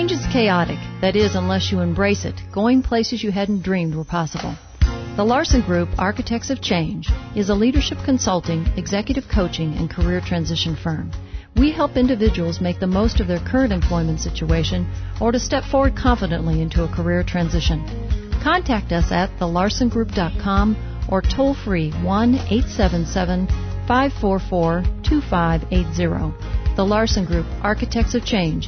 Change is chaotic. That is, unless you embrace it, going places you hadn't dreamed were possible. The Larson Group, Architects of Change, is a leadership consulting, executive coaching, and career transition firm. We help individuals make the most of their current employment situation or to step forward confidently into a career transition. Contact us at thelarsongroup.com or toll free 1-877-544-2580. The Larson Group, Architects of Change,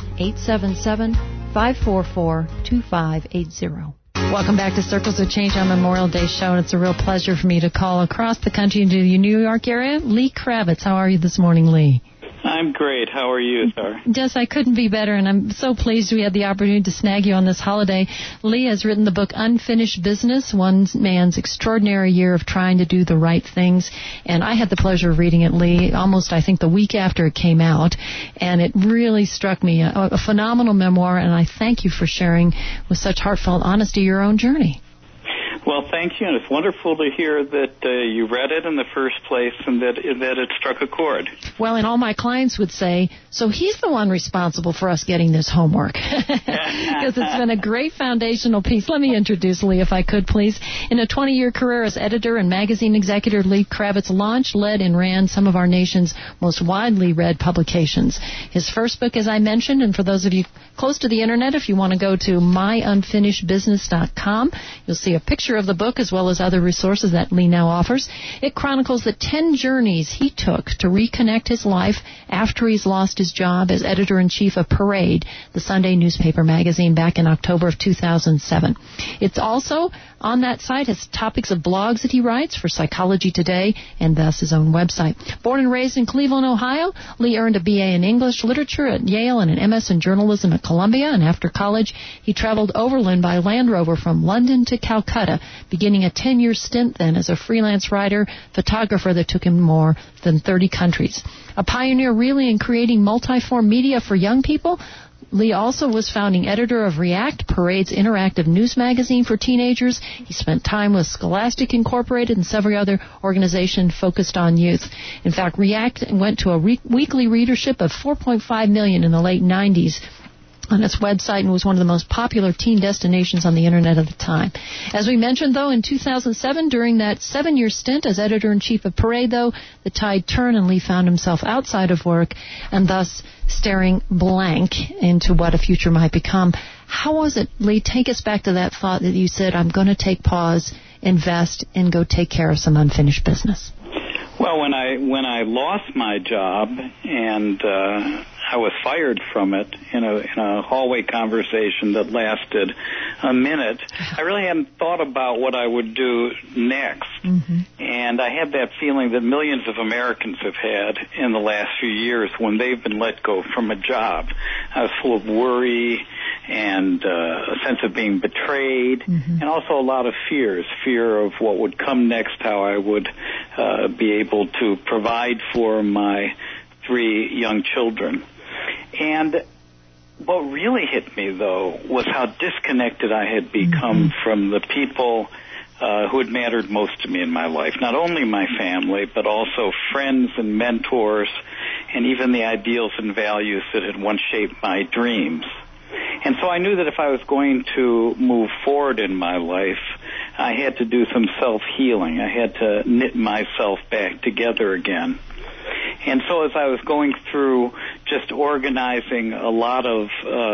877-544-2580. Welcome back to Circles of Change on Memorial Day show, and it's a real pleasure for me to call across the country into the New York area. Lee Kravitz, how are you this morning, Lee? I'm great. How are you, sir? Yes, I couldn't be better, and I'm so pleased we had the opportunity to snag you on this holiday. Lee has written the book Unfinished Business, One Man's Extraordinary Year of Trying to Do the Right Things, and I had the pleasure of reading it, Lee, almost, I think, the week after it came out, and it really struck me, a phenomenal memoir, and I thank you for sharing with such heartfelt honesty your own journey. Well, thank you, and it's wonderful to hear that you read it in the first place and that it struck a chord. Well, and all my clients would say, so he's the one responsible for us getting this homework, because it's been a great foundational piece. Let me introduce Lee, if I could, please. In a 20-year career as editor and magazine executive, Lee Kravitz launched, led, and ran some of our nation's most widely read publications. His first book, as I mentioned, and for those of you close to the Internet, if you want to go to myunfinishedbusiness.com, you'll see a picture of the book as well as other resources that Lee now offers. It chronicles the 10 journeys he took to reconnect his life after he's lost his job as editor-in-chief of Parade, the Sunday newspaper magazine, back in October of 2007. It's also on that site has topics of blogs that he writes for Psychology Today and thus his own website. Born and raised in Cleveland, Ohio, Lee earned a BA in English literature at Yale and an MS in journalism at Columbia, and after college he traveled overland by Land Rover from London to Calcutta, beginning a 10-year stint then as a freelance writer, photographer that took him more than 30 countries. A pioneer really in creating multi-form media for young people, Lee also was founding editor of React, Parade's interactive news magazine for teenagers. He spent time with Scholastic Incorporated and several other organizations focused on youth. In fact, React went to a weekly readership of 4.5 million in the late 90s on its website and was one of the most popular teen destinations on the Internet at the time. As we mentioned, though, in 2007, during that 7-year stint as editor-in-chief of Parade, though, the tide turned and Lee found himself outside of work and thus staring blank into what a future might become. How was it, Lee? Take us back to that thought that you said, I'm going to take pause, invest, and go take care of some unfinished business. Well, when I lost my job and I was fired from it in a hallway conversation that lasted a minute, I really hadn't thought about what I would do next. Mm-hmm. And I had that feeling that millions of Americans have had in the last few years when they've been let go from a job. I was full of worry and a sense of being betrayed, mm-hmm. and also a lot of fears, fear of what would come next, how I would be able to provide for my 3 young children. And what really hit me, though, was how disconnected I had become mm-hmm. from the people who had mattered most to me in my life, not only my family, but also friends and mentors, and even the ideals and values that had once shaped my dreams. And so I knew that if I was going to move forward in my life, I had to do some self-healing. I had to knit myself back together again. And so as I was going through just organizing a lot of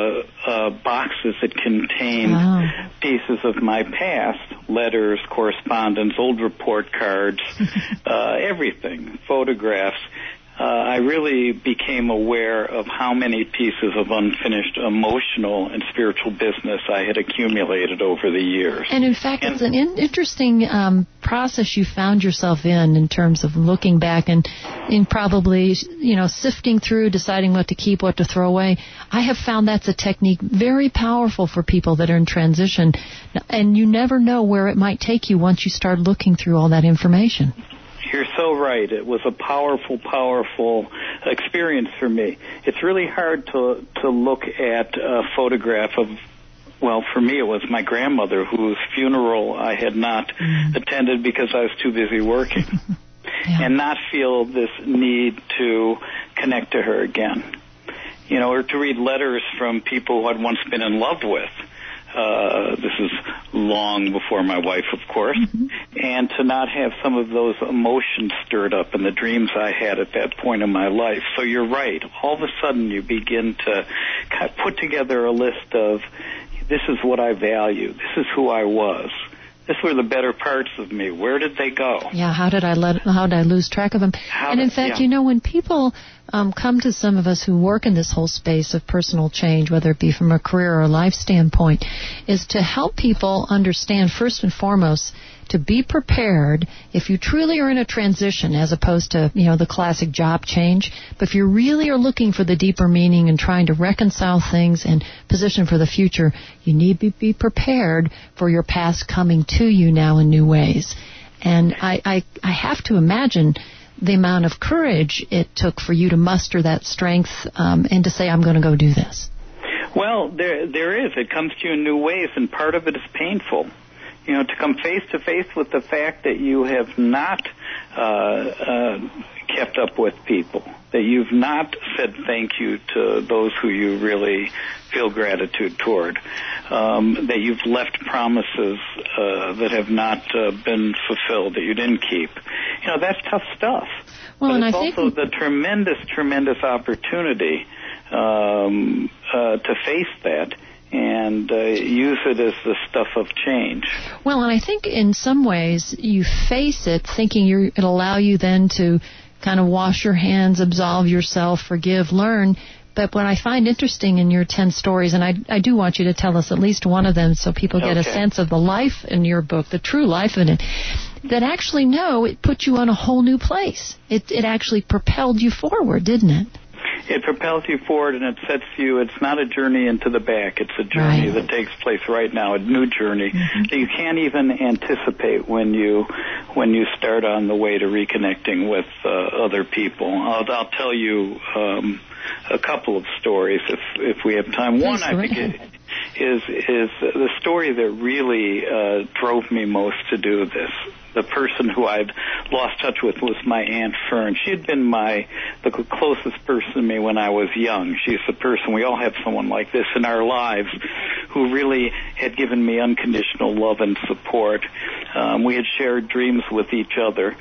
boxes that contained pieces of my past, letters, correspondence, old report cards, everything, photographs, I really became aware of how many pieces of unfinished emotional and spiritual business I had accumulated over the years. And in fact, it's an interesting process you found yourself in terms of looking back and in probably, sifting through, deciding what to keep, what to throw away. I have found that's a technique very powerful for people that are in transition, and you never know where it might take you once you start looking through all that information. You're so right. It was a powerful, powerful experience for me. It's really hard to look at a photograph of, well, for me it was my grandmother whose funeral I had not attended because I was too busy working, and not feel this need to connect to her again. or to read letters from people who I'd once been in love with. This is long before my wife, of course, and to not have some of those emotions stirred up in the dreams I had at that point in my life. So you're right. All of a sudden you begin to kind of put together a list of, this is what I value. This is who I was. This were the better parts of me. Where did they go? Yeah, how did I lose track of them? And in fact, when people come to some of us who work in this whole space of personal change, whether it be from a career or a life standpoint, is to help people understand, first and foremost, to be prepared if you truly are in a transition, as opposed to, the classic job change. But if you really are looking for the deeper meaning and trying to reconcile things and position for the future, you need to be prepared for your past coming to you now in new ways. And I have to imagine the amount of courage it took for you to muster that strength and to say, I'm going to go do this. Well, there is. It comes to you in new ways, and part of it is painful. To come face to face with the fact that you have not kept up with people, that you've not said thank you to those who you really feel gratitude toward, that you've left promises that have not been fulfilled, that you didn't keep. That's tough stuff. Well, but and it's I also think the tremendous opportunity to face that and use it as the stuff of change. Well, and I think in some ways you face it thinking it'll allow you then to kind of wash your hands, absolve yourself, forgive, learn. But what I find interesting in your 10 stories, and I do want you to tell us at least one of them so people get a sense of the life in your book, the true life in it, that actually, it put you on a whole new place. It actually propelled you forward, didn't it? It propels you forward, and it sets you, it's not a journey into the back. It's a journey that takes place right now, a new journey that you can't even anticipate when you start on the way to reconnecting with other people. I'll tell you a couple of stories if we have time. One, I think, is the story that really drove me most to do this. The person who I'd lost touch with was my Aunt Fern. She had been the closest person to me when I was young. She's the person, we all have someone like this in our lives, who really had given me unconditional love and support. We had shared dreams with each other.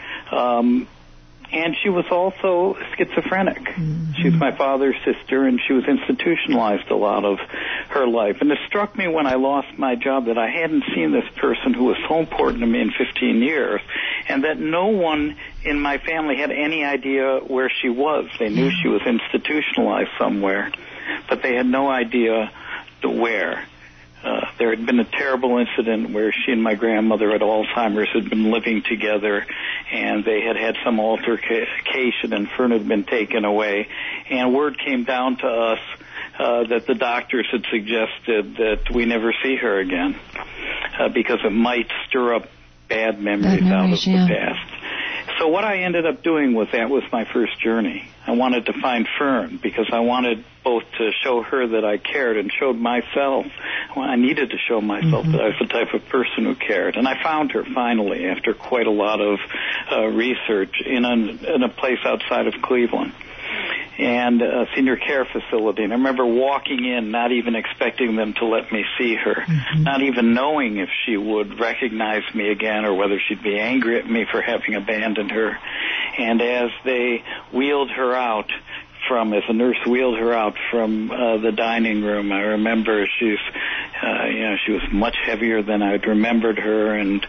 And she was also schizophrenic. She was my father's sister, and she was institutionalized a lot of her life. And it struck me when I lost my job that I hadn't seen this person who was so important to me in 15 years, and that no one in my family had any idea where she was. They knew she was institutionalized somewhere, but they had no idea where. There had been a terrible incident where she and my grandmother had Alzheimer's had been living together, and they had had some altercation, and Fern had been taken away. And word came down to us that the doctors had suggested that we never see her again because it might stir up bad memories out of the past. So what I ended up doing was my first journey. I wanted to find Fern because I wanted both to show her that I cared and showed myself. Well, I needed to show myself that I was the type of person who cared. And I found her finally after quite a lot of research in a place outside of Cleveland, and a senior care facility. And I remember walking in, not even expecting them to let me see her, not even knowing if she would recognize me again or whether she'd be angry at me for having abandoned her. And as they wheeled her out as the nurse wheeled her out from the dining room, I remember she was much heavier than I'd remembered her, and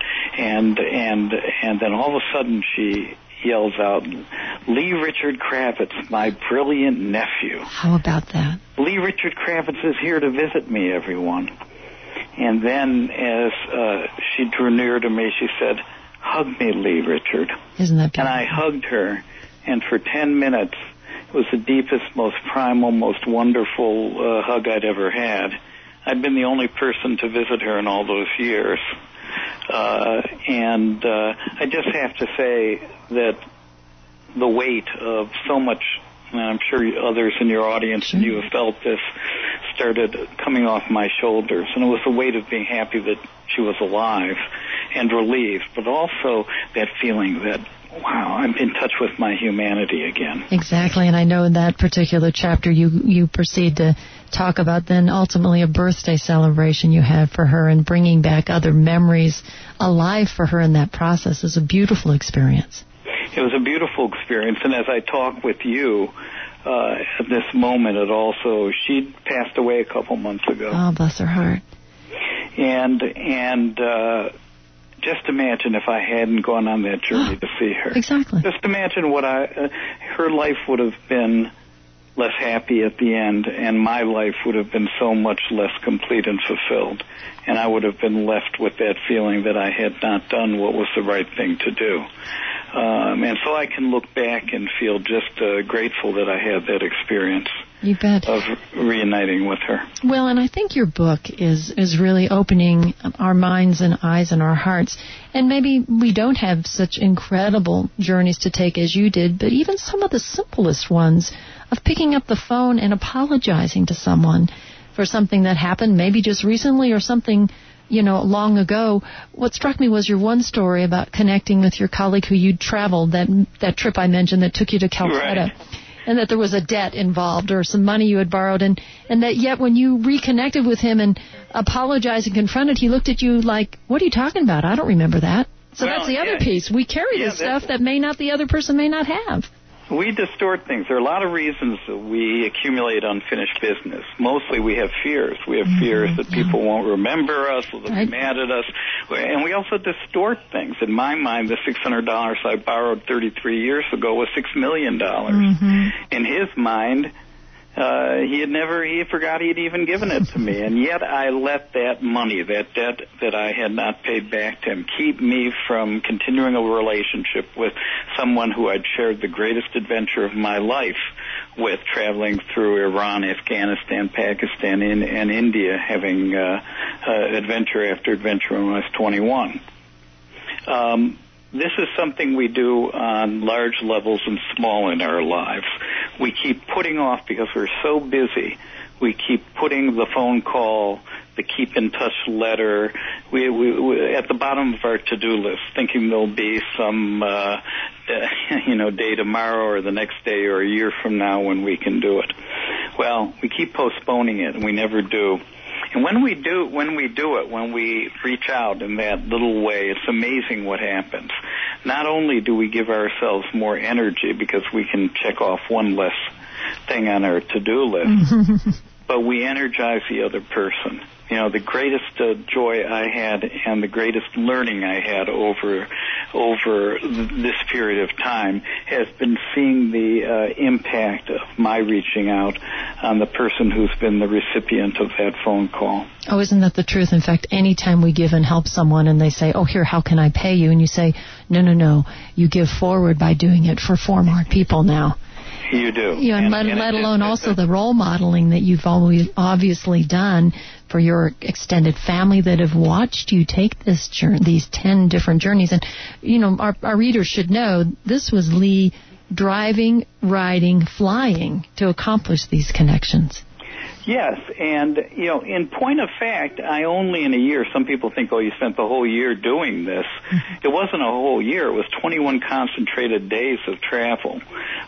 then all of a sudden she yells out, "Lee Richard Kravitz, my brilliant nephew." How about that? Lee Richard Kravitz is here to visit me, everyone. And then as she drew near to me, she said, "Hug me, Lee Richard." Isn't that beautiful? And I hugged her, and for 10 minutes, it was the deepest, most primal, most wonderful hug I'd ever had. I'd been the only person to visit her in all those years. And I just have to say that the weight of so much, and I'm sure others in your audience and you have felt this, started coming off my shoulders. And it was the weight of being happy that she was alive and relieved, but also that feeling that wow, I'm in touch with my humanity again. Exactly, and I know in that particular chapter you proceed to talk about then ultimately a birthday celebration you had for her and bringing back other memories alive for her in that process is a beautiful experience. It was a beautiful experience, and as I talk with you at this moment, she passed away a couple months ago. Oh, bless her heart. And just imagine if I hadn't gone on that journey to see her. Exactly. Just imagine what her life would have been less happy at the end, and my life would have been so much less complete and fulfilled. And I would have been left with that feeling that I had not done what was the right thing to do. And so I can look back and feel just grateful that I had that experience. You bet. Of reuniting with her. Well, and I think your book is really opening our minds and eyes and our hearts. And maybe we don't have such incredible journeys to take as you did, but even some of the simplest ones of picking up the phone and apologizing to someone for something that happened, maybe just recently or something, long ago. What struck me was your one story about connecting with your colleague who you'd traveled, that trip I mentioned that took you to Calcutta. Right. And that there was a debt involved or some money you had borrowed, and that yet when you reconnected with him and apologized and confronted, he looked at you like, what are you talking about? I don't remember that. So that's the other piece. We carry this stuff that the other person may not have. We distort things. There are a lot of reasons that we accumulate unfinished business. Mostly we have fears. We have fears that people won't remember us, or they'll be mad at us. And we also distort things. In my mind, the $600 I borrowed 33 years ago was $6 million. In his mind, he forgot he'd even given it to me. And yet I let that money, that debt that I had not paid back to him, keep me from continuing a relationship with someone who I'd shared the greatest adventure of my life with, traveling through Iran, Afghanistan, Pakistan, and India, having adventure after adventure when I was 21. This is something we do on large levels and small in our lives. We keep putting off, because we're so busy, we keep putting the phone call, the keep in touch letter, we at the bottom of our to-do list, thinking there'll be some day tomorrow or the next day or a year from now when we can do it. Well, we keep postponing it, and we never do. And when we do it, when we reach out in that little way, it's amazing what happens. Not only do we give ourselves more energy because we can check off one less thing on our to-do list, but we energize the other person. The greatest joy I had and the greatest learning I had over this period of time has been seeing the impact of my reaching out on the person who's been the recipient of that phone call. Oh, isn't that the truth? In fact, anytime we give and help someone and they say, oh, here, how can I pay you? And you say, no, you give forward by doing it for 4 more people now. You do. And let alone also the role modeling that you've always obviously done for your extended family that have watched you take this journey, these 10 different journeys. And, our readers should know this was Lee driving, riding, flying to accomplish these connections. Yes, and, in point of fact, I only in a year, some people think, you spent the whole year doing this. It wasn't a whole year. It was 21 concentrated days of travel,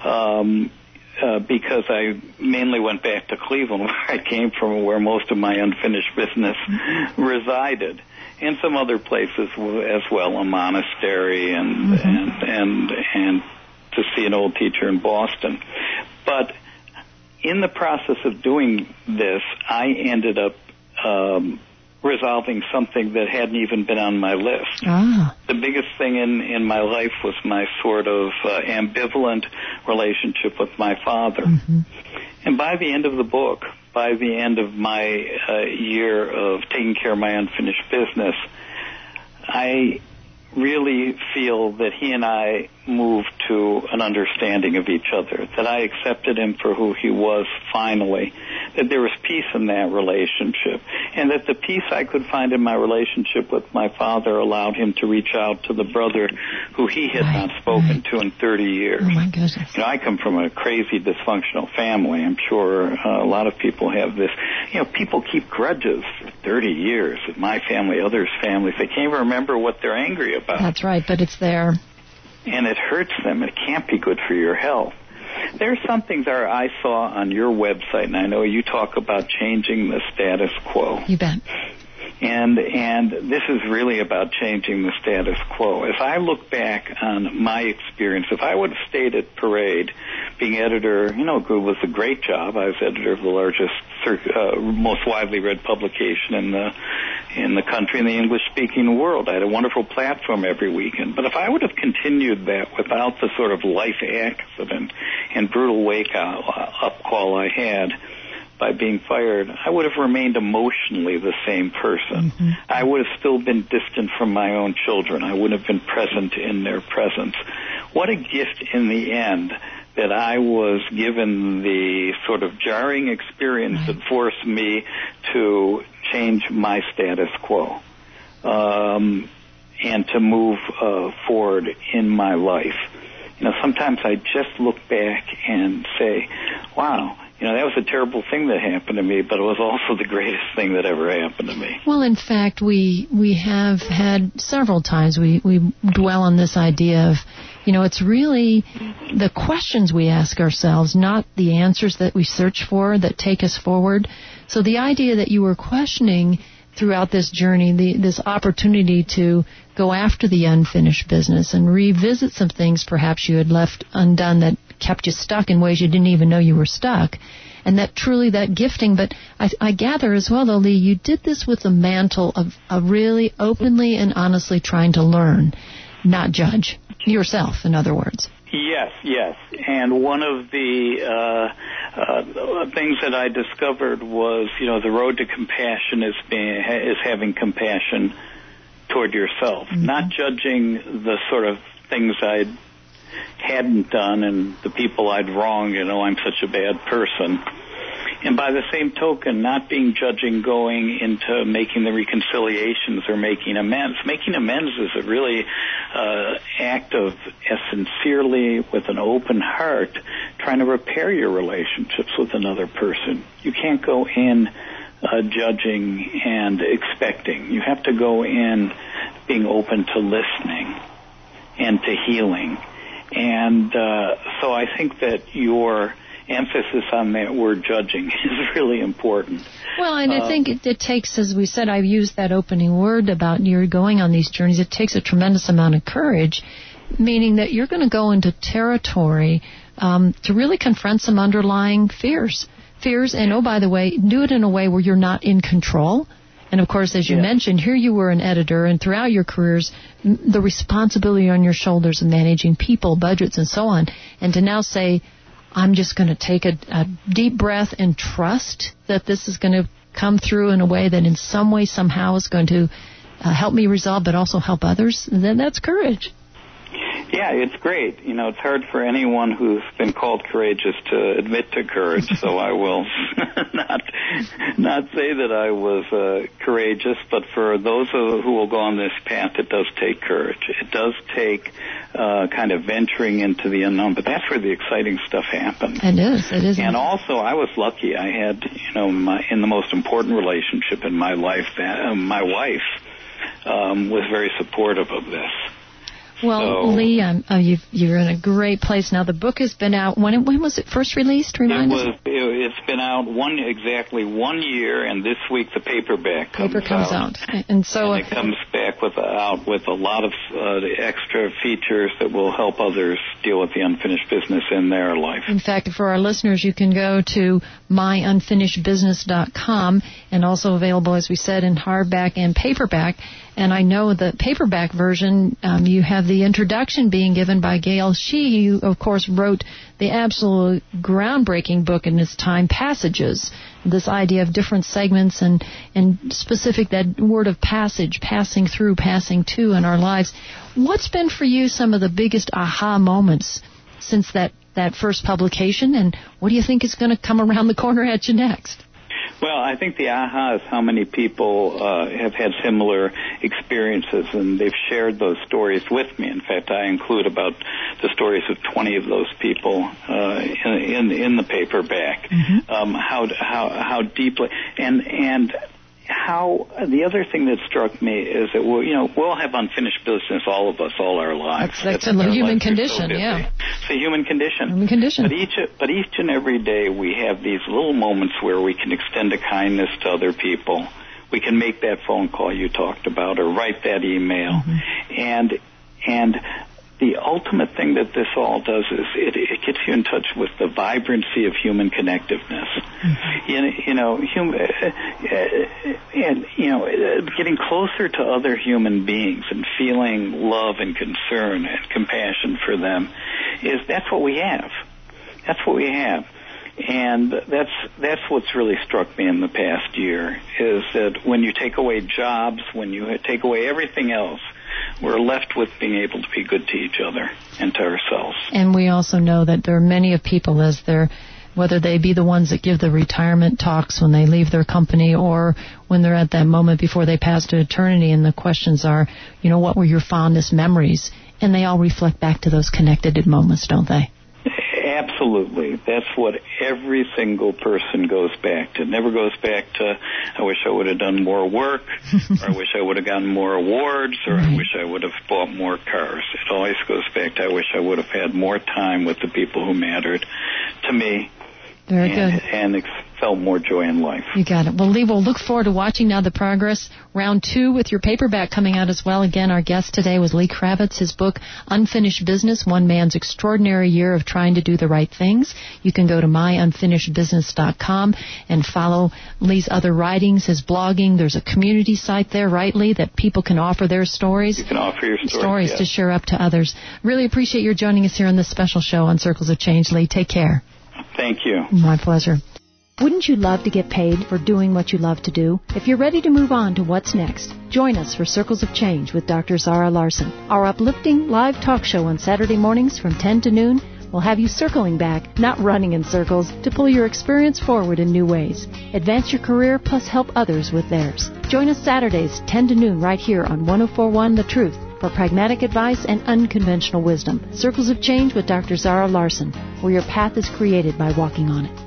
because I mainly went back to Cleveland, where I came from, where most of my unfinished business resided, and some other places as well, a monastery and to see an old teacher in Boston. But in the process of doing this, I ended up resolving something that hadn't even been on my list. The biggest thing in my life was my sort of ambivalent relationship with my father. And by the end of the book, by the end of my year of taking care of my unfinished business, I really feel that he and I moved to an understanding of each other, that I accepted him for who he was finally, that there was peace in that relationship, and that the peace I could find in my relationship with my father allowed him to reach out to the brother who he had not spoken to in 30 years. Oh, my goodness. I come from a crazy dysfunctional family. I'm sure a lot of people have this. People keep grudges for 30 years at my family, others' families. They can't even remember what they're angry about. That's right, but it's there. and it hurts them. It can't be good for your health. There's some things I saw on your website, and I know you talk about changing the status quo. You bet. And this is really about changing the status quo. If I look back on my experience, if I would have stayed at Parade, being editor, it was a great job. I was editor of the largest, most widely read publication in the country, in the English-speaking world. I had a wonderful platform every weekend. But if I would have continued that without the sort of life accident and brutal wake-up call I had by being fired, I would have remained emotionally the same person. Mm-hmm. I would have still been distant from my own children. I wouldn't have been present in their presence. What a gift in the end that I was given the sort of jarring experience that forced me to change my status quo and to move forward in my life. Sometimes I just look back and say, wow, that was a terrible thing that happened to me, but it was also the greatest thing that ever happened to me. Well, in fact, we have had several times we dwell on this idea of, it's really the questions we ask ourselves, not the answers that we search for that take us forward. So the idea that you were questioning throughout this journey, this opportunity to go after the unfinished business and revisit some things perhaps you had left undone that kept you stuck in ways you didn't even know you were stuck, and that truly that gifting. But I gather as well, though, Lee, you did this with the mantle of really openly and honestly trying to learn, not judge yourself, in other words. Yes. And one of the things that I discovered was, the road to compassion is having compassion toward yourself, not judging the sort of things I hadn't done and the people I'd wronged, I'm such a bad person. And by the same token, not being judging going into making the reconciliations or making amends. Making amends is a really act of sincerely, with an open heart, trying to repair your relationships with another person. You can't go in judging and expecting. You have to go in being open to listening and to healing. And so I think that your emphasis on that word judging is really important. Well, and I think it takes, as we said, I've used that opening word about you're going on these journeys, it takes a tremendous amount of courage, meaning that you're going to go into territory to really confront some underlying fears, and, oh, by the way, do it in a way where you're not in control. And, of course, as you mentioned, here you were an editor, and throughout your careers, the responsibility on your shoulders of managing people, budgets, and so on, and to now say, I'm just going to take a deep breath and trust that this is going to come through in a way that in some way, somehow is going to help me resolve, but also help others, then that's courage. Yeah, it's great. It's hard for anyone who's been called courageous to admit to courage, so I will not say that I was courageous, but for those who will go on this path, it does take courage. It does take kind of venturing into the unknown, but that's where the exciting stuff happens. It is. And also, I was lucky. I had, in the most important relationship in my life, my wife was very supportive of this. Well, Lee, you're in a great place now. The book has been out. When was it first released? It's been out exactly 1 year, and this week the paperback comes out. And so it comes back with a lot of extra features that will help others deal with the unfinished business in their life. In fact, for our listeners, you can go to myunfinishedbusiness.com, and also available, as we said, in hardback and paperback. And I know the paperback version, you have the introduction being given by Gail Shee, who, of course, wrote the absolute groundbreaking book in its time, Passages. This idea of different segments and specific, that word of passage, passing through, passing to in our lives. What's been for you some of the biggest aha moments since that first publication, and what do you think is going to come around the corner at you next? Well, I think the aha is how many people have had similar experiences, and they've shared those stories with me. In fact, I include about the stories of 20 of those people in the paperback. Mm-hmm. How deeply and how the other thing that struck me is that we'll have unfinished business, all of us, all our lives. That's a human condition, yeah. It's a human condition. Human condition. But each and every day we have these little moments where we can extend a kindness to other people. We can make that phone call you talked about, or write that email, and the ultimate thing that this all does is it gets you in touch with the vibrancy of human connectiveness. Getting closer to other human beings and feeling love and concern and compassion for them that's what we have. That's what we have. And that's what's really struck me in the past year, is that when you take away jobs, when you take away everything else, we're left with being able to be good to each other and to ourselves. And we also know that there are many of people, whether they be the ones that give the retirement talks when they leave their company, or when they're at that moment before they pass to eternity, and the questions are, what were your fondest memories? And they all reflect back to those connected moments, don't they? Absolutely. That's what every single person goes back to. It never goes back to, I wish I would have done more work, or I wish I would have gotten more awards, or I wish I would have bought more cars. It always goes back to, I wish I would have had more time with the people who mattered to me. Very good. And felt more joy in life. You got it. Well, Lee, we'll look forward to watching now the progress. Round 2 with your paperback coming out as well. Again, our guest today was Lee Kravitz. His book, Unfinished Business, One Man's Extraordinary Year of Trying to Do the Right Things. You can go to myunfinishedbusiness.com and follow Lee's other writings, his blogging. There's a community site there, right, Lee, that people can offer their stories. You can offer your stories, to share up to others. Really appreciate your joining us here on this special show on Circles of Change, Lee. Take care. Thank you. My pleasure. Wouldn't you love to get paid for doing what you love to do? If you're ready to move on to what's next, join us for Circles of Change with Dr. Zara Larson. Our uplifting live talk show on Saturday mornings from 10 to noon will have you circling back, not running in circles, to pull your experience forward in new ways. Advance your career plus help others with theirs. Join us Saturdays, 10 to noon, right here on 104.1 The Truth, for pragmatic advice and unconventional wisdom. Circles of Change with Dr. Zara Larson, where your path is created by walking on it.